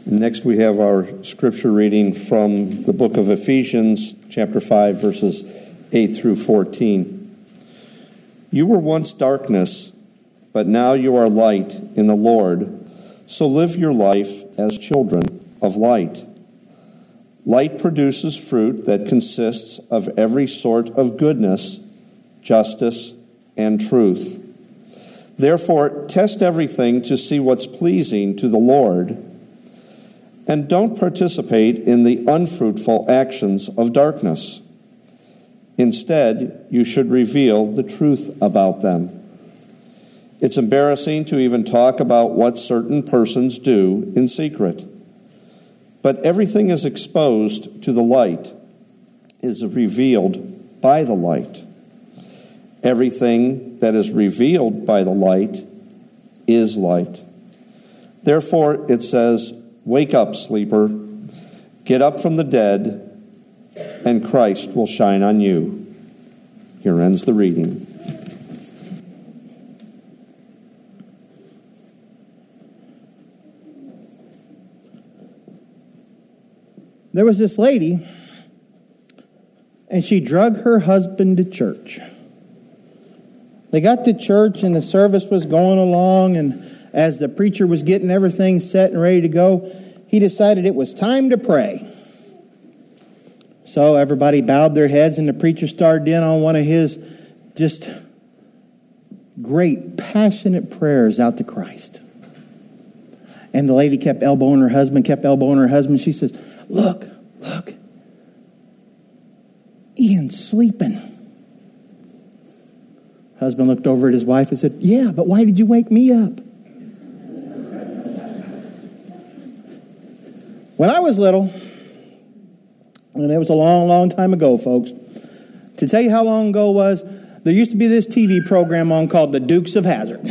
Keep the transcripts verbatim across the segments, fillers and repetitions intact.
Next, we have our scripture reading from the book of Ephesians, chapter five, verses eight through fourteen. You were once darkness, but now you are light in the Lord. So live your life as children of light. Light produces fruit that consists of every sort of goodness, justice, and truth. Therefore, test everything to see what's pleasing to the Lord, and don't participate in the unfruitful actions of darkness. Instead, you should reveal the truth about them. It's embarrassing to even talk about what certain persons do in secret. But everything is exposed to the light, is revealed by the light. Everything that is revealed by the light is light. Therefore, it says, wake up, sleeper, get up from the dead, and Christ will shine on you. Here ends the reading. There was this lady, and she drug her husband to church. They got to church, and the service was going along, and as the preacher was getting everything set and ready to go, he decided it was time to pray. So everybody bowed their heads, and the preacher started in on one of his just great, passionate prayers out to Christ. And the lady kept elbowing her husband, kept elbowing her husband. She says, Look, look. Ian's sleeping. Husband looked over at his wife and said, yeah, but why did you wake me up? When I was little, and it was a long, long time ago, folks, to tell you how long ago it was, there used to be this T V program on called The Dukes of Hazzard.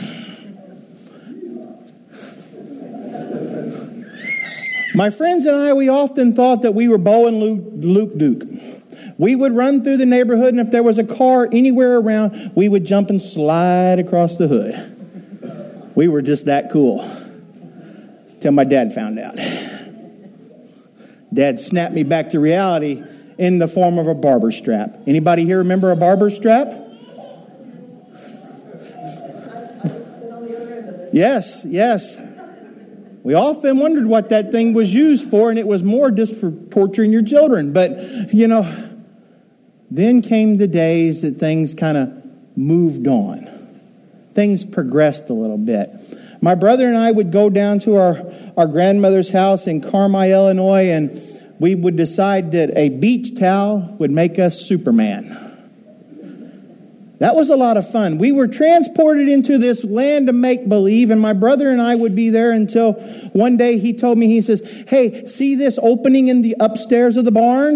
My friends and I, we often thought that we were Bo and Luke, Luke Duke. We would run through the neighborhood, and if there was a car anywhere around, we would jump and slide across the hood. We were just that cool. Till my dad found out. Dad snapped me back to reality in the form of a barber strap. Anybody here remember a barber strap? Yes, yes. We often wondered what that thing was used for, and it was more just for torturing your children. But, you know, then came the days that things kind of moved on. Things progressed a little bit. My brother and I would go down to our, our grandmother's house in Carmi, Illinois, and we would decide that a beach towel would make us Superman. That was a lot of fun. We were transported into this land of make-believe, and my brother and I would be there until one day he told me, he says, hey, see this opening in the upstairs of the barn?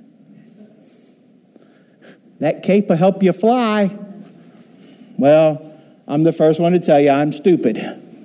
That cape will help you fly. Well, I'm the first one to tell you I'm stupid.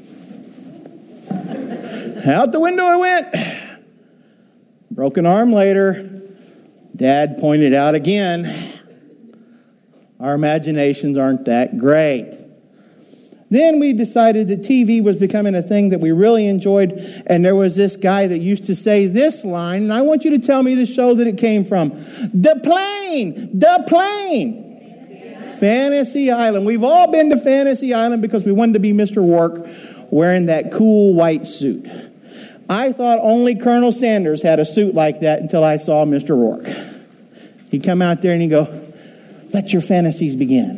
Out the window I went. Broken arm later. Dad pointed out again. Our imaginations aren't that great. Then we decided that T V was becoming a thing that we really enjoyed. And there was this guy that used to say this line. And I want you to tell me the show that it came from. The plane! The plane! Fantasy Island. We've all been to Fantasy Island because we wanted to be Mister Rourke wearing that cool white suit. I thought only Colonel Sanders had a suit like that until I saw Mister Rourke. He'd come out there and he'd go, let your fantasies begin.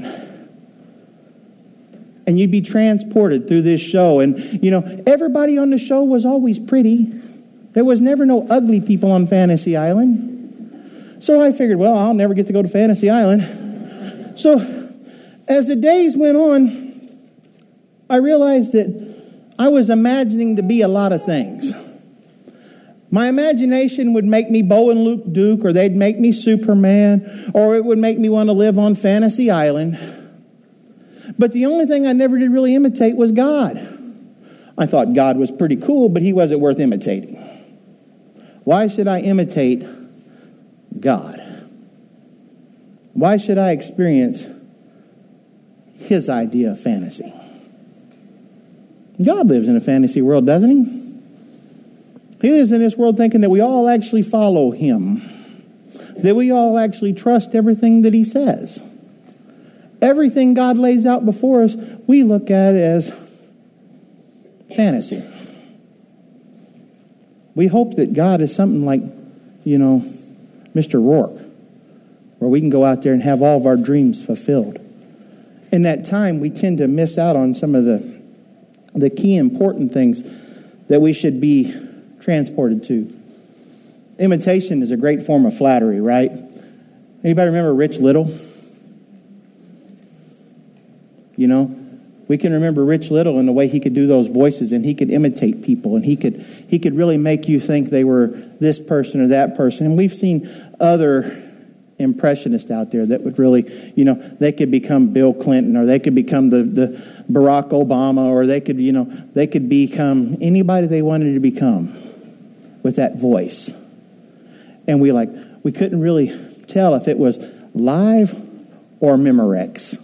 And you'd be transported through this show. And, you know, everybody on the show was always pretty. There was never no ugly people on Fantasy Island. So I figured, well, I'll never get to go to Fantasy Island. So as the days went on, I realized that I was imagining to be a lot of things. My imagination would make me Bo and Luke Duke, or they'd make me Superman, or it would make me want to live on Fantasy Island. But the only thing I never did really imitate was God. I thought God was pretty cool, but he wasn't worth imitating. Why should I imitate God? Why should I experience his idea of fantasy? God lives in a fantasy world, doesn't he? He lives in this world thinking that we all actually follow him, that we all actually trust everything that he says. Everything God lays out before us, we look at as fantasy. We hope that God is something like, you know, Mister Rourke, where we can go out there and have all of our dreams fulfilled. In that time, we tend to miss out on some of the, the key important things that we should be transported to. Imitation is a great form of flattery, right? Anybody remember Rich Little? You know, we can remember Rich Little and the way he could do those voices, and he could imitate people, and he could he could really make you think they were this person or that person. And we've seen other impressionists out there that would really, you know, they could become Bill Clinton, or they could become the, the Barack Obama, or they could, you know, they could become anybody they wanted to become with that voice. And we like we couldn't really tell if it was live or Memorex.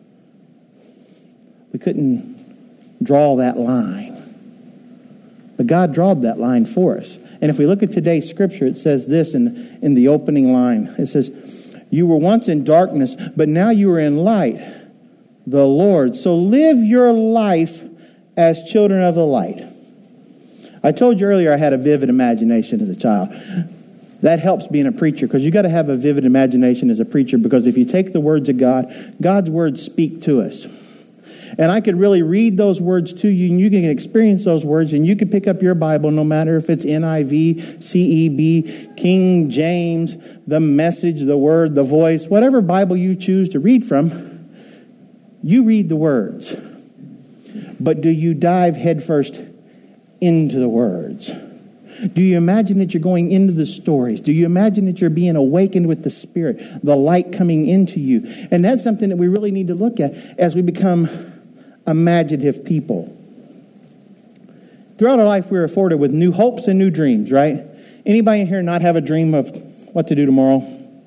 We couldn't draw that line. But God drawed that line for us. And if we look at today's scripture, it says this in, in the opening line. It says, you were once in darkness, but now you are in light, the Lord. So live your life as children of the light. I told you earlier I had a vivid imagination as a child. That helps being a preacher, because you got to have a vivid imagination as a preacher, because if you take the words of God, God's words speak to us. And I could really read those words to you, and you can experience those words, and you can pick up your Bible, no matter if it's N I V, C E B, King James, the Message, the Word, the Voice, whatever Bible you choose to read from, you read the words. But do you dive headfirst into the words? Do you imagine that you're going into the stories? Do you imagine that you're being awakened with the Spirit, the light coming into you? And that's something that we really need to look at as we become imaginative people. Throughout our life, we're afforded with new hopes and new dreams, right? Anybody in here not have a dream of what to do tomorrow?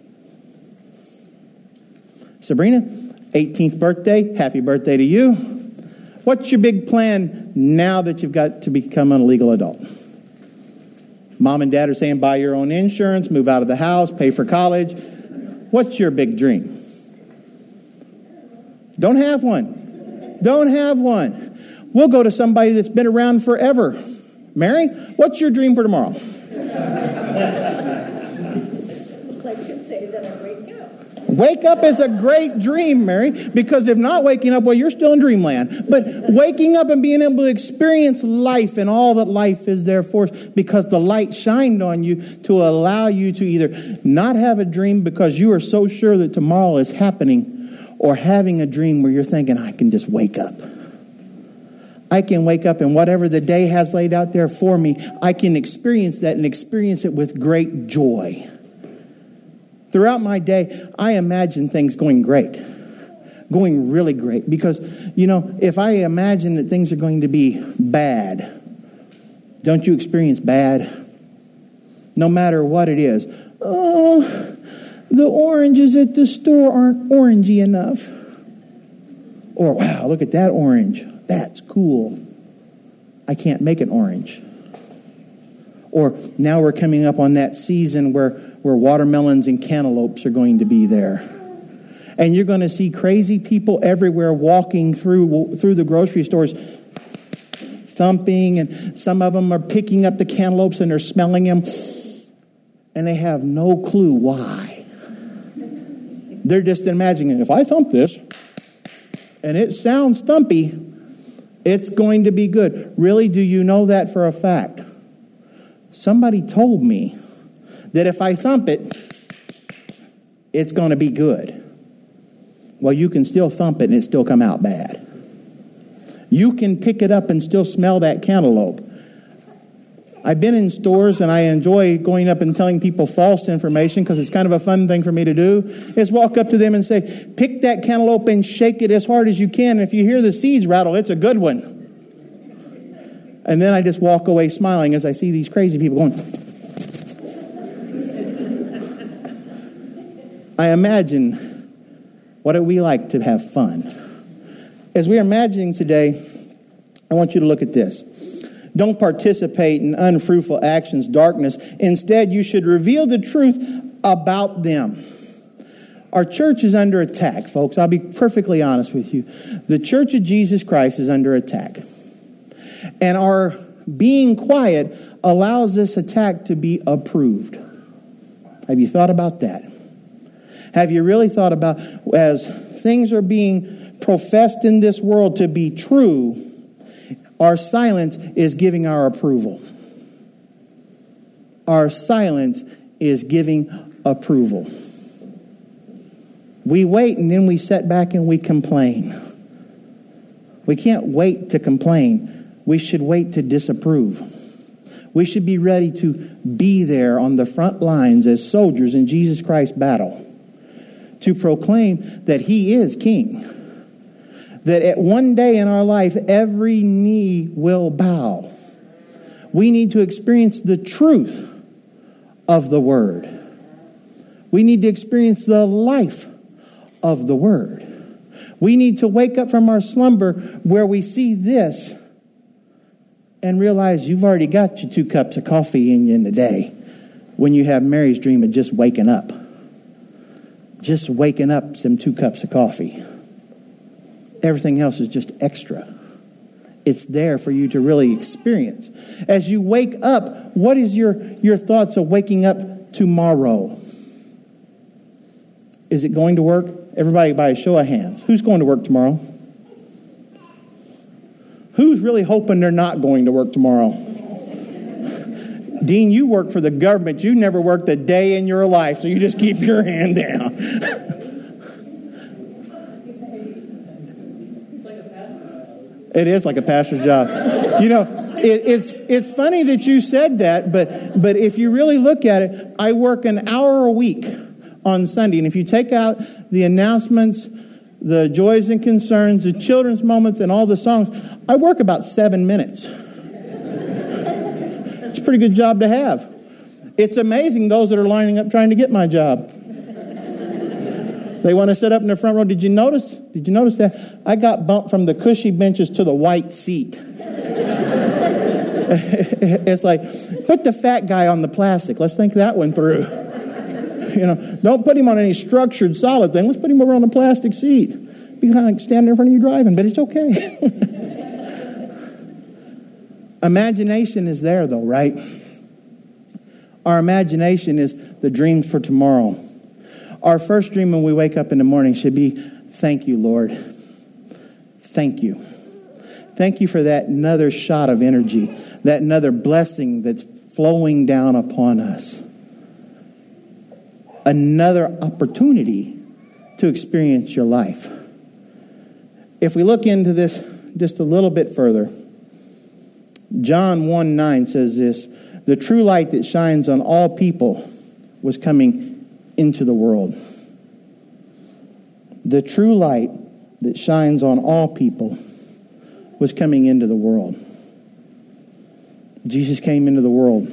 Sabrina, eighteenth birthday. Happy birthday to you. What's your big plan now that you've got to become a legal adult? Mom and dad are saying buy your own insurance, move out of the house, pay for college. What's your big dream? Don't have one. Don't have one. We'll go to somebody that's been around forever. Mary, what's your dream for tomorrow? I should say that I wake up. Wake up is a great dream, Mary, because if not waking up, well, you're still in dreamland. But waking up and being able to experience life and all that life is there for us, because the light shined on you to allow you to either not have a dream because you are so sure that tomorrow is happening, or having a dream where you're thinking, I can just wake up. I can wake up, and whatever the day has laid out there for me, I can experience that and experience it with great joy. Throughout my day, I imagine things going great, going really great. Because, you know, if I imagine that things are going to be bad, don't you experience bad? No matter what it is. Oh, the oranges at the store aren't orangey enough. Or, wow, look at that orange. That's cool. I can't make an orange. Or now we're coming up on that season where, where watermelons and cantaloupes are going to be there. And you're going to see crazy people everywhere walking through through the grocery stores, thumping, and some of them are picking up the cantaloupes and they're smelling them, and they have no clue why. They're just imagining, if I thump this, and it sounds thumpy, it's going to be good. Really, do you know that for a fact? Somebody told me that if I thump it, it's going to be good. Well, you can still thump it and it still come out bad. You can pick it up and still smell that cantaloupe. I've been in stores and I enjoy going up and telling people false information because it's kind of a fun thing for me to do. Is walk up to them and say, pick that cantaloupe and shake it as hard as you can. And if you hear the seeds rattle, it's a good one. And then I just walk away smiling as I see these crazy people going. I imagine what it would be like to have fun. As we are imagining today, I want you to look at this. Don't participate in unfruitful actions, darkness. Instead, you should reveal the truth about them. Our church is under attack, folks. I'll be perfectly honest with you. The Church of Jesus Christ is under attack. And our being quiet allows this attack to be approved. Have you thought about that? Have you really thought about, as things are being professed in this world to be true, our silence is giving our approval. Our silence is giving approval. We wait and then we sit back and we complain. We can't wait to complain. We should wait to disapprove. We should be ready to be there on the front lines as soldiers in Jesus Christ's battle, to proclaim that He is King. That at one day in our life, every knee will bow. We need to experience the truth of the Word. We need to experience the life of the Word. We need to wake up from our slumber where we see this and realize you've already got your two cups of coffee in you in the day when you have Mary's dream of just waking up. Just waking up some two cups of coffee. Everything else is just extra. It's there for you to really experience. As you wake up, what is your, your thoughts of waking up tomorrow? Is it going to work? Everybody by a show of hands. Who's going to work tomorrow? Who's really hoping they're not going to work tomorrow? Dean, you work for the government. You never worked a day in your life, so you just keep your hand down. It is like a pastor's job. You know, it, it's it's funny that you said that, but but if you really look at it, I work an hour a week on Sunday. And if you take out the announcements, the joys and concerns, the children's moments, and all the songs, I work about seven minutes. It's a pretty good job to have. It's amazing those that are lining up trying to get my job. They want to sit up in the front row. Did you notice? Did you notice that? I got bumped from the cushy benches to the white seat. It's like, put the fat guy on the plastic. Let's think that one through. You know, don't put him on any structured solid thing. Let's put him over on the plastic seat. Be kind of standing in front of you driving, but it's okay. Imagination is there, though, right? Our imagination is the dreams for tomorrow. Our first dream when we wake up in the morning should be, thank you, Lord. Thank you. Thank you for that another shot of energy, that another blessing that's flowing down upon us. Another opportunity to experience your life. If we look into this just a little bit further, John one nine says this, the true light that shines on all people was coming into the world. The true light that shines on all people was coming into the world. Jesus came into the world.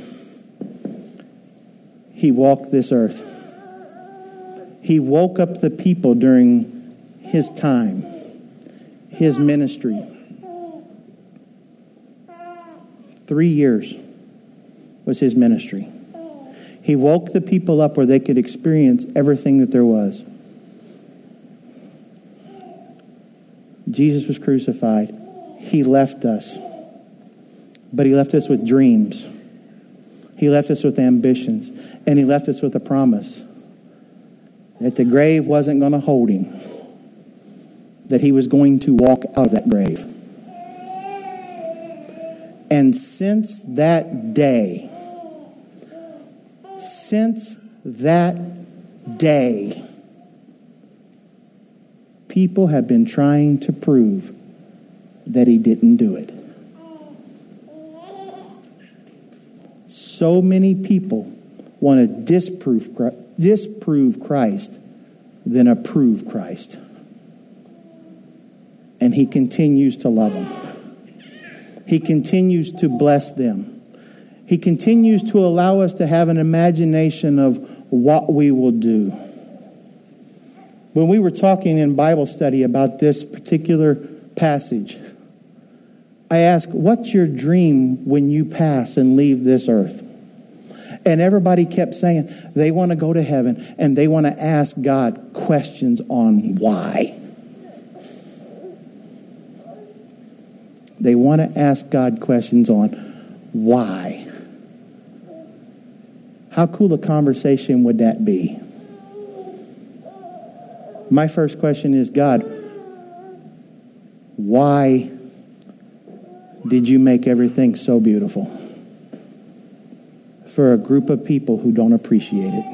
He walked this earth. He woke up the people during His time, His ministry. Three years was His ministry. He woke the people up where they could experience everything that there was. Jesus was crucified. He left us. But He left us with dreams. He left us with ambitions. And He left us with a promise that the grave wasn't going to hold Him. That He was going to walk out of that grave. And since that day, since that day, people have been trying to prove that He didn't do it. So many people want to disprove, disprove Christ than approve Christ. And He continues to love them. He continues to bless them. He continues to allow us to have an imagination of what we will do. When we were talking in Bible study about this particular passage, I ask, what's your dream when you pass and leave this earth? And everybody kept saying they want to go to heaven and they want to ask God questions on why. They want to ask God questions on why. How cool a conversation would that be? My first question is, God, why did you make everything so beautiful for a group of people who don't appreciate it?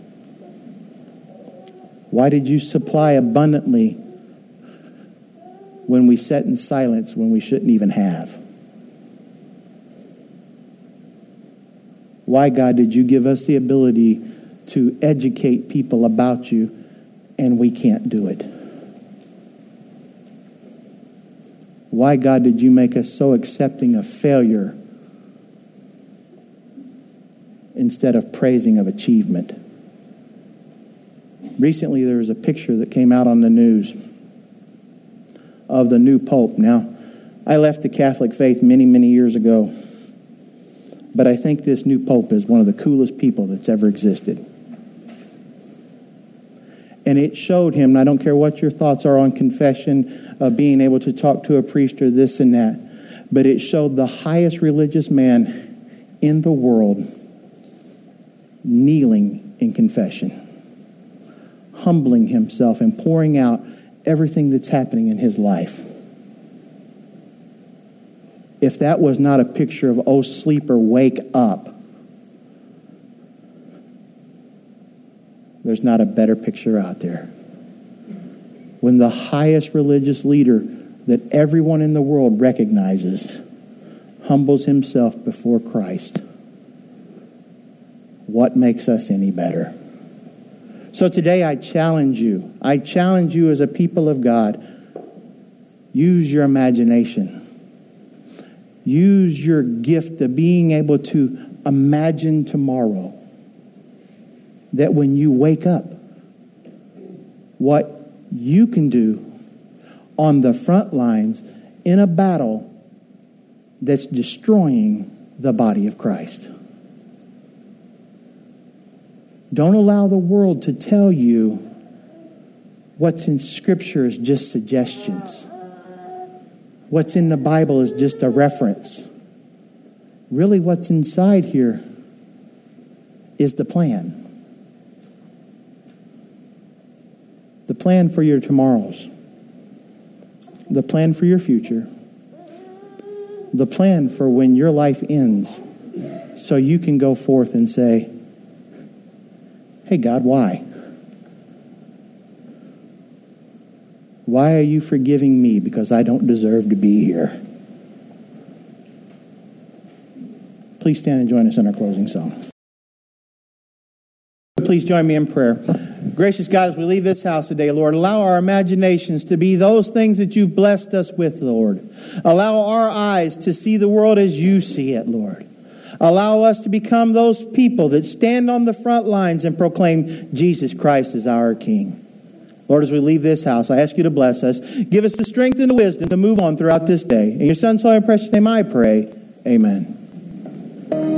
Why did you supply abundantly when we sat in silence when we shouldn't even have? Why, God, did you give us the ability to educate people about you and we can't do it? Why, God, did you make us so accepting of failure instead of praising of achievement? Recently, there was a picture that came out on the news of the new Pope. Now, I left the Catholic faith many, many years ago, but I think this new Pope is one of the coolest people that's ever existed. And it showed him, and I don't care what your thoughts are on confession, of being able to talk to a priest or this and that, but it showed the highest religious man in the world kneeling in confession, humbling himself and pouring out everything that's happening in his life. If that was not a picture of, oh, sleeper, wake up, there's not a better picture out there. When the highest religious leader that everyone in the world recognizes humbles himself before Christ, what makes us any better? So today I challenge you. I challenge you as a people of God. Use your imagination. Use your gift of being able to imagine tomorrow. That when you wake up, what you can do on the front lines in a battle that's destroying the body of Christ. Don't allow the world to tell you what's in Scripture is just suggestions. What's in the Bible is just a reference. Really, what's inside here is the plan. The plan for your tomorrows. The plan for your future. The plan for when your life ends. So you can go forth and say, hey, God, why? Why are you forgiving me because I don't deserve to be here? Please stand and join us in our closing song. Please join me in prayer. Gracious God, as we leave this house today, Lord, allow our imaginations to be those things that you've blessed us with, Lord. Allow our eyes to see the world as you see it, Lord. Allow us to become those people that stand on the front lines and proclaim Jesus Christ as our King. Lord, as we leave this house, I ask you to bless us. Give us the strength and the wisdom to move on throughout this day. In your Son's holy and precious name I pray. Amen.